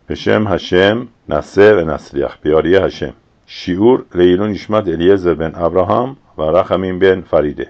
בשם השם נשא ונצליח. بیاری השם. שיעור לעילוי נשמת אליעזר בן אברהם و רחמים بن فریده.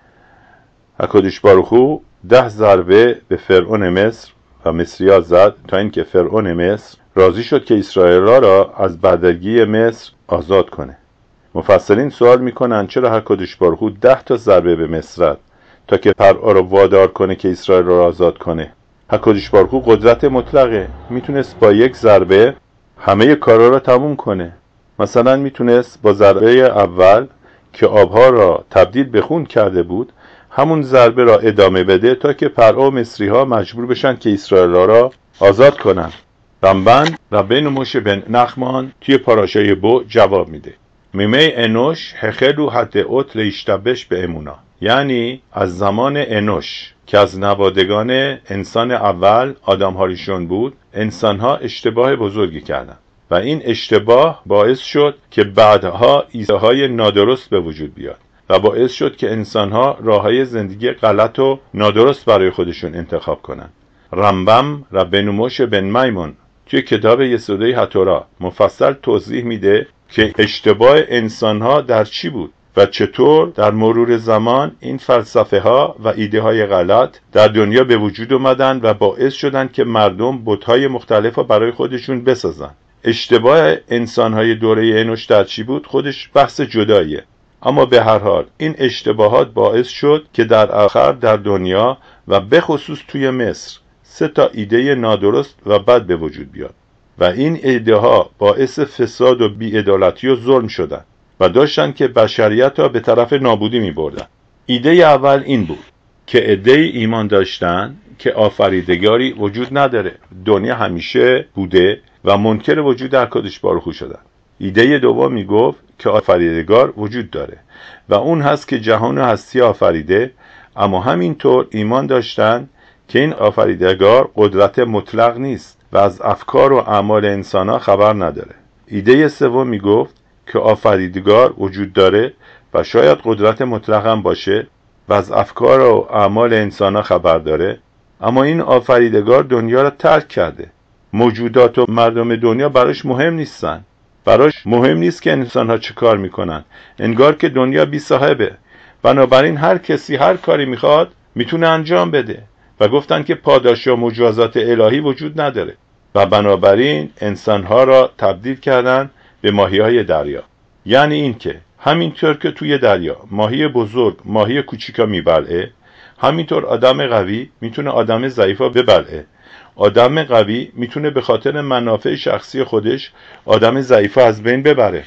הקדוש ברוך הוא 10 ضربه به فرعون مصر و مصریا زد تا اینکه فرعون مصر راضی شد که اسرائیلی‌ها را از بردگی مصر آزاد کنه. مفسرین سوال میکنن چرا הקדוש ברוך הוא 10 تا ضربه به مصر زد تا که فرعون را وادار کنه که اسرائیل را آزاد کنه. הקדוש ברוך הוא قدرت مطلقه، میتونست با یک ضربه همه کارا را تموم کنه. مثلا میتونست با ضربه اول که آبها را تبدیل به خون کرده بود همون ضربه را ادامه بده تا که فرعون و مصری ها مجبور بشن که اسرائیل را آزاد کنن. رمبن ربین موشه بن نخمان توی پاراشای بو جواب میده میمه انوش هخلو حتی اوت ریشتبش به امونا، یعنی از زمان انوش که از نوادگان انسان اول آدم هاریشون بود، انسان ها اشتباه بزرگی کردن و این اشتباه باعث شد که بعدها ایده‌های نادرست به وجود بیاد و باعث شد که انسان‌ها راه‌های زندگی غلط و نادرست برای خودشون انتخاب کنن. رمبم ربین موشه بن میمون توی کتاب یسودی هتورا مفصل توضیح میده که اشتباه انسان‌ها در چی بود و چطور در مرور زمان این فلسفه ها و ایده های غلط در دنیا به وجود اومدن و باعث شدن که مردم بت‌های مختلف را برای خودشون بسازن. اشتباه انسان‌های دوره انوش در چی بود خودش بحث جداییه، اما به هر حال این اشتباهات باعث شد که در آخر در دنیا و به خصوص توی مصر 3 ایده نادرست و بد به وجود بیاد و این ایده ها باعث فساد و بی‌عدالتی و ظلم شدن و داشتن که بشریت را به طرف نابودی می بردن. ایده اول این بود که عده ایمان داشتن که آفریدگاری وجود نداره، دنیا همیشه بوده و منکر وجود הקדוש ברוך הוא شدن. ایده دوم می گفت که آفریدگار وجود داره و اون هست که جهان و هستی آفریده، اما همینطور ایمان داشتن که این آفریدگار قدرت مطلق نیست و از افکار و اعمال انسان‌ها خبر نداره. ایده سوم می گفت که آفریدگار وجود داره و شاید قدرت مطلق هم باشه و از افکار و اعمال انسان‌ها خبر داره، اما این آفریدگار دنیا را ترک کرده. موجودات و مردم دنیا براش مهم نیستن. براش مهم نیست که انسان‌ها چه کار میکنن، انگار که دنیا بی صاحبه. بنابراین هر کسی هر کاری میخواد میتونه انجام بده و گفتن که پاداش و مجازات الهی وجود نداره و بنابراین انسان‌ها را تبدیل کردن به ماهی‌های دریا. یعنی این که همینطور که توی دریا ماهی بزرگ ماهی کوچیکا میبلعه، همینطور آدم قوی میتونه آدم ضعیفا ببلعه. آدم قوی میتونه به خاطر منافع شخصی خودش آدم ضعیفا از بین ببره.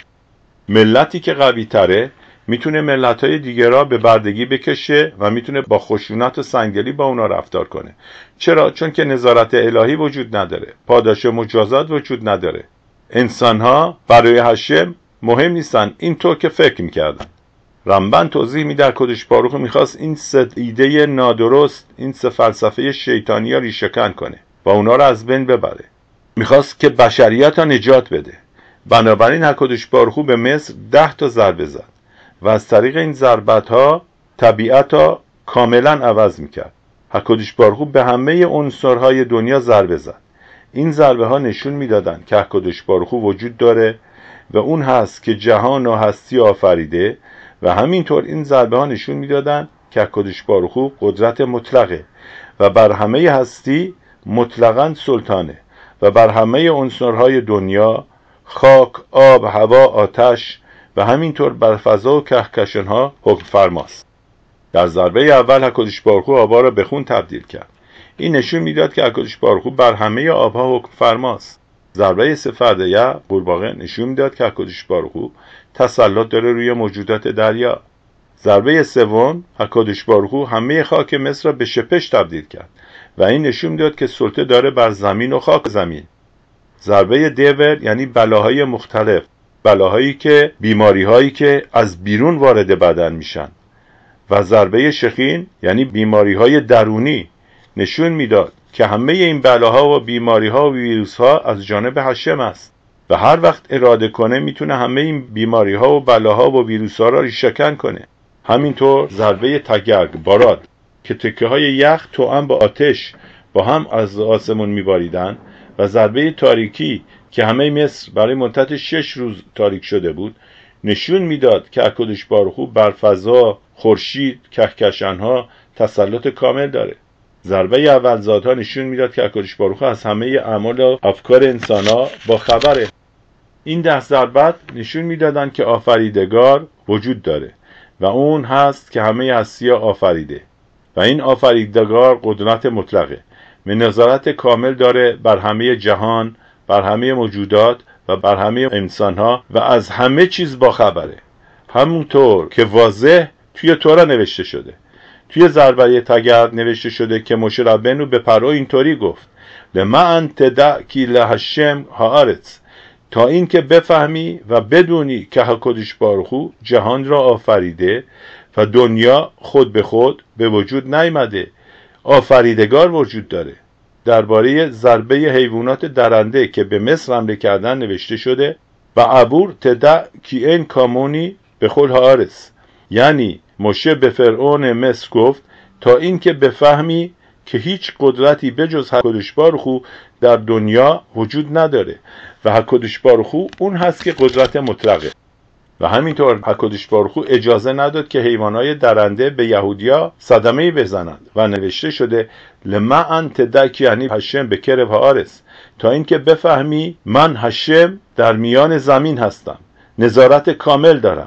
ملتی که قوی تره میتونه ملت‌های دیگه را به بردگی بکشه و میتونه با خشونت و سنگدلی با اونا رفتار کنه. چرا؟ چون که نظارت الهی وجود نداره، پاداش و مجازات وجود نداره. انسان‌ها برای هشم مهم نیستن اینطور که فکر میکردن. رمبن توضیح میده הקדוש ברוך הוא میخواست این 3 ایده نادرست، این 3 فلسفه شیطانی ها ریشه‌کن کنه و اونا را از بین ببره. میخواست که بشریت را نجات بده. بنابراین הקדוש برוך הוא به مصر 10 تا ضربه زد و از طریق این ضربت ها طبیعت را کاملا عوض میکرد. הקדוش برוך הוא به همه عنصرهای دنیا ضربه زد. این ضربه ها نشون میدادن که הקדוش برוך הוא وجود داره و اون هست که جهان و هستی آفریده و همینطور این ضربه ها نشون میدادن که הקדוש برוך הוא قدرت مطلقه و بر همه هستی مطلقاً سلطانه و بر همه عنصرهای دنیا، خاک، آب، هوا، آتش و همینطور بر فضا و کهکشانها حکم فرماست. در ضربه اول הקדוש برוך הוא آبها را به خون تبدیل کرد. این نشون میداد که הקדוش برוך הוא بر همه آبها حکم فرماست. ضربه سفرده قورباغه نشون میداد که הקדוש برוך הוא تسلط داره روی موجودات دریا. ضربه سوم הקדוש برוך הוא همه خاک مصر را به شپش تبدیل کرد و این نشون میداد که سلطه داره بر زمین و خاک زمین. ضربه دیور یعنی بلاهای مختلف، بلاهایی که بیماری‌هایی که از بیرون وارد بدن میشن، و ضربه شخین یعنی بیماری‌های درونی نشون میداد که همه این بلاها و بیماری‌ها و ویروس‌ها از جانب هشم است و هر وقت اراده کنه میتونه همه این بیماری‌ها و بلاها و ویروس‌ها را ریشه‌کن کنه. همینطور ضربه تگرگ باراد که تکه‌های یخ توأم با آتش با هم از آسمون میباریدن و ضربه تاریکی که همه مصر برای مدت 6 روز تاریک شده بود نشون میداد که هکادش بارخ او بر فضا، خورشید، کهکشانها تسلط کامل داره. ضربه اولزادها نشون میداد که هکادش بارخ او از همه اعمال و افکار انسانها با خبره. این 10 ضربت نشون میدادن که آفریدگار وجود داره و اون هست که همه هستی‌ها آفریده و این آفریدگار قدرت مطلقه و نظارت کامل داره بر همه جهان، بر همه موجودات و بر همه انسانها و از همه چیز با خبره، همونطور که واضح توی تورا نوشته شده. توی ضربه تگرد نوشته شده که موشه ربنو به پرو اینطوری گفت: لما انت دعکی لهشم هارتس، تا این که بفهمی و بدونی که هکادش بارخ او جهان را آفریده و دنیا خود به خود به وجود نیامده، آفریدگار وجود داره. درباره ضربه حیوانات درنده که به مصر حمله کردن نوشته شده: و عبور تدع کی این کامونی به خل هارس، یعنی موشه به فرعون مصر گفت تا این که بفهمی که هیچ قدرتی بجز هکادش بارخ او در دنیا وجود نداره و هکادش بارخ او اون هست که قدرت مطلقه. و همینطور هکادش بارخ او اجازه نداد که حیوانات درنده به یهودیا صدمه‌ای بزنند و نوشته شده: لما انت دک، یعنی هشم به کرب هارس، تا اینکه بفهمی من هشم در میان زمین هستم، نظارت کامل دارم،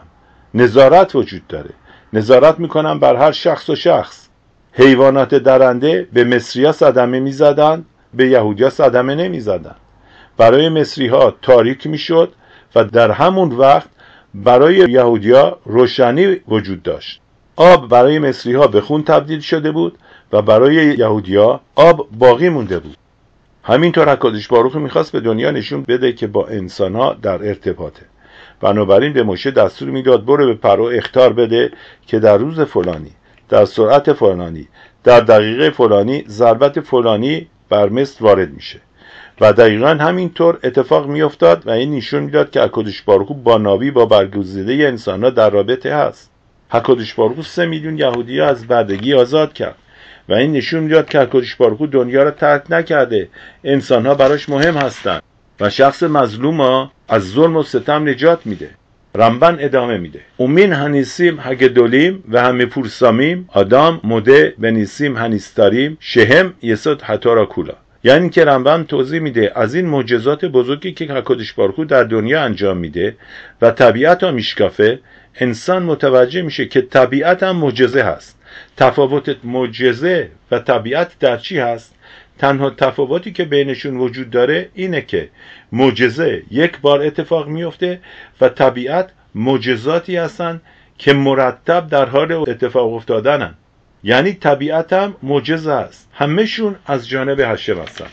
نظارت وجود داره، نظارت میکنم بر هر شخص و شخص. حیوانات درنده به مصری‌ها صدمه میزدند، به یهودیا صدمه نمیزدند. برای مصری‌ها تاریک میشد و در همون وقت برای یهودیا روشنی وجود داشت. آب برای مصری‌ها به خون تبدیل شده بود و برای یهودیا آب باقی مونده بود. همینطور هکادش بارخ میخواست به دنیا نشون بده که با انسان‌ها در ارتباطه. بنابراین به موشه دستور میداد برو به پرو اخطار بده که در روز فلانی، در سرعت فلانی، در دقیقه فلانی ضربت فلانی بر مصر وارد میشه و دقیقا همینطور اتفاق میافتاد و این نشون میداد که هکادش بارخ او با ناوی، با برگزیده انسان‌ها در رابطه هست. هکادش بارخ او 3 میلیون یهودی از بردگی آزاد کرد و این نشون میداد که هکادش بارخ او دنیا را ترک نکرده، انسان‌ها براش مهم هستند و شخص مظلوم از ظلم و ستم نجات میده. رمبن ادامه میده: اومین هنیسیم هگدولیم و همه پورسامیم آدم مده بنیسیم هنیستاریم شهم یسود حتارا کولا. یعنی که رمبن توضیح میده از این معجزات بزرگی که هکادش بارخ او در دنیا انجام میده و طبیعت ها میشکافه، انسان متوجه میشه که طبیعت هم معجزه هست. تفاوت معجزه و طبیعت در چی هست؟ تنها تفاوتی که بینشون وجود داره اینه که معجزه یک بار اتفاق میفته و طبیعت معجزاتی هستن که مرتب در حال اتفاق افتادنن. یعنی طبیعت هم معجزه است، همه‌شون از جانب هشم هستن.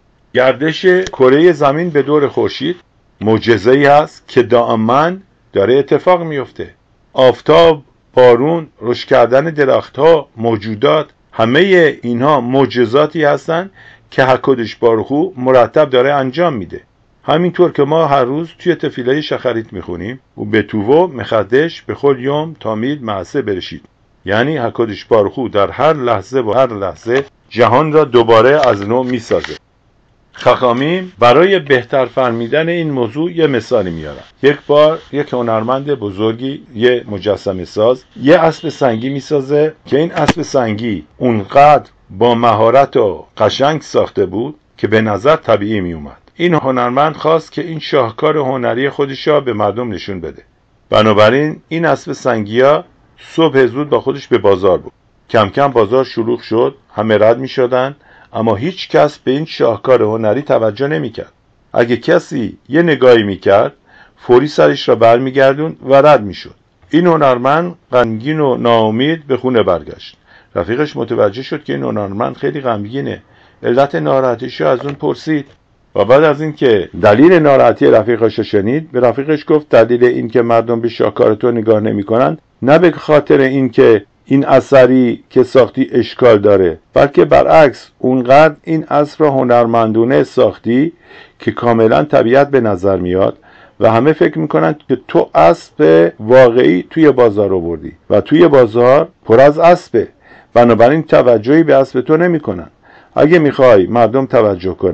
گردش کره زمین به دور خورشید معجزه‌ای هست که دائما داره اتفاق میفته. آفتاب، بارون، رشد کردن درختها، موجودات، همه اینها معجزاتی هستن که هکادش بارخ او مرتب داره انجام میده. همینطور که ما هر روز توی تفیله شخریت میخونیم و به توو مخدش به خل یوم تامید معسه برشید، یعنی هکادش بارخ او در هر لحظه و هر لحظه جهان را دوباره از نو میسازه. خخامیم برای بهتر فهمیدن این موضوع یه مثالی میارن. یک بار یک هنرمند بزرگی، یه مجسمه ساز، یه اسب سنگی میسازه که این اسب سنگی اونقدر با مهارت و قشنگ ساخته بود که به نظر طبیعی میومد. این هنرمند خواست که این شاهکار هنری خودش را به مردم نشون بده. بنابراین این اسب سنگیا صبح زود با خودش به بازار بود. کم کم بازار شلوغ شد، همه رد میشدن، اما هیچ کس به این شاهکار هنری توجه نمیکرد. اگه کسی یه نگاهی میکرد، فوری سرش را برمیگردون و رد میشد. این هنرمند غمگین و ناامید به خونه برگشت. رفیقش متوجه شد که این هنرمند خیلی غمگینه. علت ناراحتیش از اون پرسید و بعد از اینکه دلیل ناراحتی رفیقش رو شنید، به رفیقش گفت دلیل این که مردم به شاهکار تو نگاه نمیکنن نه به خاطر این که این اثری که ساختی اشکال داره، بلکه برعکس اونقدر این اثر را هنرمندانه ساختی که کاملا طبیعت به نظر میاد و همه فکر میکنن که تو اسب واقعی توی بازار آوردی و توی بازار پر از اسبه، بنابراین توجهی به اسب تو نمیکنن. اگه میخوای مردم توجه کنن،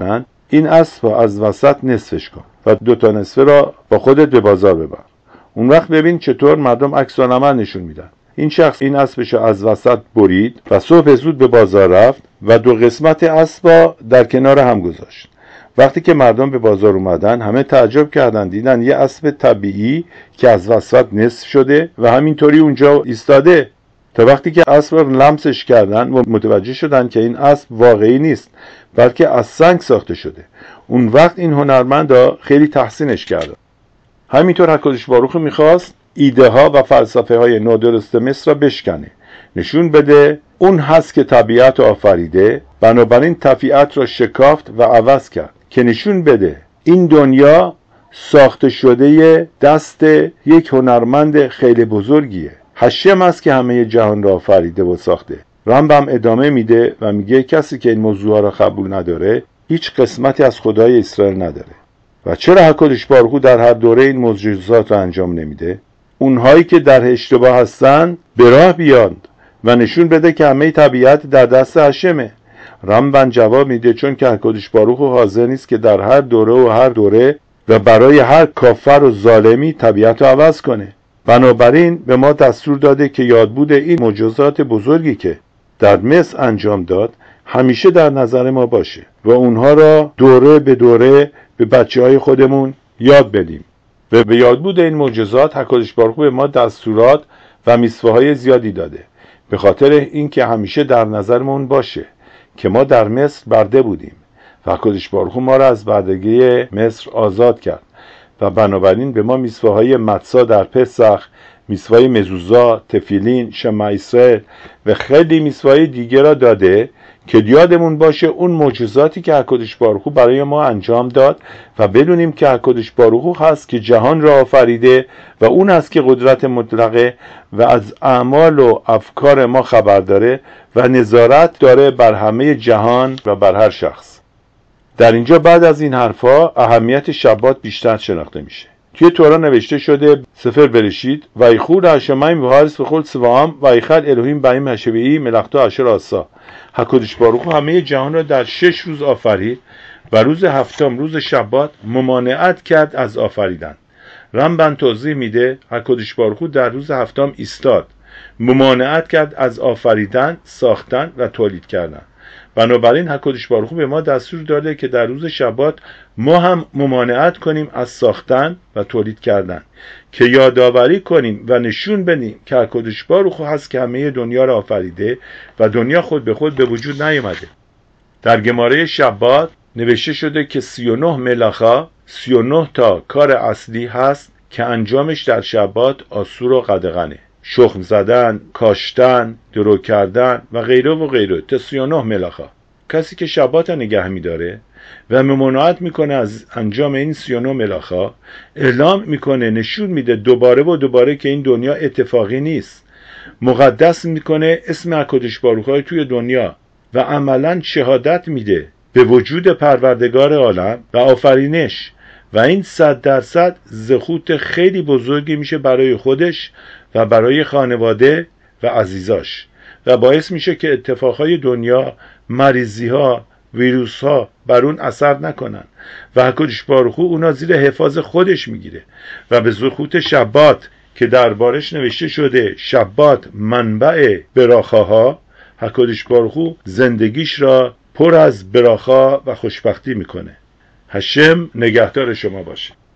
این اسب را از وسط نصفش کن و 2 نصفه را با خودت به بازار ببر. اون وقت ببین چطور مردم عکس العمل نشون میدن. این شخص این اسبش را از وسط برید و صبح زود به بازار رفت و 2 قسمت اسب را در کنار هم گذاشت. وقتی که مردم به بازار اومدن همه تعجب کردند، دیدن یه اسب طبیعی که از وسط نصف شده و همینطوری اونجا ایستاده. تا وقتی که اسب رو لمسش کردن و متوجه شدن که این اسب واقعی نیست بلکه از سنگ ساخته شده. اون وقت این هنرمندا خیلی تحسینش کردن. همینطور حکادش باروخ میخواست ایده ها و فلسفه های نادرست مصر را بشکنه، نشون بده اون هست که طبیعت آفریده، بنابراین طبیعت را شکافت و عوض کرد که نشون بده این دنیا ساخته شده دست یک هنرمند خیلی بزرگیه. هشم است که همه جهان را آفریده و ساخته. رمبم ادامه میده و میگه کسی که این موضوع را قبول نداره هیچ قسمتی از خدای اسرائیل نداره. و چرا حکادش باروخ در هر دوره این معجزات را انجام نمیده؟ اونهایی که در اشتباه هستن به راه بیاند و نشون بده که همه طبیعت در دست هشمه. رمبن جواب میده چون که حکادش باروخ حاضر نیست که در هر دوره و برای هر کافر و ظالمی طبیعت رو عوض کنه. بنابراین به ما دستور داده که یادبود این معجزات بزرگی که در مصر انجام داد همیشه در نظر ما باشه و اونها را دوره به دوره به بچه‌های خودمون یاد بدیم. و به یادبود این معجزات حکادش باروخ به ما دستورات و میثوه‌های زیادی داده، به خاطر اینکه همیشه در نظرمون باشه که ما در مصر برده بودیم و حکادش باروخ ما را از بردگی مصر آزاد کرد و بنابراین به ما میثوه‌های متسا در پسخ، میثوای مزوزا، تفیلین، شمع اسرائیل و خیلی میثوه‌های دیگه را داده که یادمون باشه اون معجزاتی که حکادش باروخ برای ما انجام داد و بدونیم که حکادش باروخ هست که جهان را آفریده و اون هست که قدرت مطلقه و از اعمال و افکار ما خبر داره و نظارت داره بر همه جهان و بر هر شخص. در اینجا بعد از این حرفا اهمیت شبات بیشتر شناخته میشه. توی تورا نوشته شده سفر برشید و ایخور هشمایم و حارس بخل سوام و ایخل الهیم بایم هشویی ملختو عشر آسا. حکادش باروخ همه جهان را در 6 روز آفرید و روز هفتم روز شبات ممانعت کرد از آفریدن. رمبن توضیح میده حکادش باروخ در روز هفتم ایستاد، ممانعت کرد از آفریدن، ساختن و تولید کردن. بنابراین حکادش باروخ به ما دستور داده که در روز شبات ما هم ممانعت کنیم از ساختن و تولید کردن، که یادآوری کنیم و نشون بدیم که حکادش باروخ هست که همه دنیا را آفریده و دنیا خود به خود به وجود نیامده. در گماره شبات نوشته شده که 39 ملاخا 39 تا کار اصلی هست که انجامش در شبات آسور و قدغنه، شخم زدن، کاشتن، درو کردن و غیره و غیره. تا 39 ملاخا. کسی که شبات نگه میداره و ممانعت میکنه از انجام این 39 ملاخا، اعلام میکنه، نشون میده دوباره و دوباره که این دنیا اتفاقی نیست، مقدس میکنه اسم حکادش باروخ توی دنیا و عملا شهادت میده به وجود پروردگار عالم و آفرینش و این 100% زخوت خیلی بزرگی میشه برای خودش و برای خانواده و عزیزاش و باعث میشه که اتفاقهای دنیا، مریضی‌ها، ویروس‌ها بر اون اثر نکنن و حکادش باروخ اونا زیر حفاظ خودش میگیره و به زخوت شبات که دربارش نوشته شده شبات منبع براخاها، حکادش باروخ زندگیش را پر از براخا و خوشبختی میکنه. هشم نگهدار شما باشه.